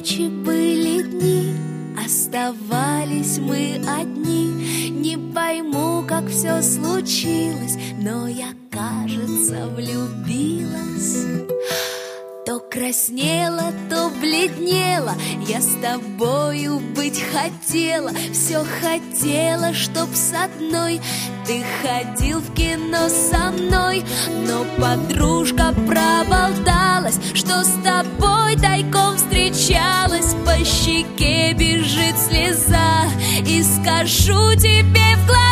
ночи, были дни, оставались мы одни. Не пойму, как все случилось, но я, кажется, влюбилась. То краснела, то бледнела, я с тобою быть хотела. Все хотела, чтоб с одной ты ходил в кино со мной. Но подружка проболталась, что с тобой тайком встречалась. По щеке бежит слеза, и скажу тебе в глаза: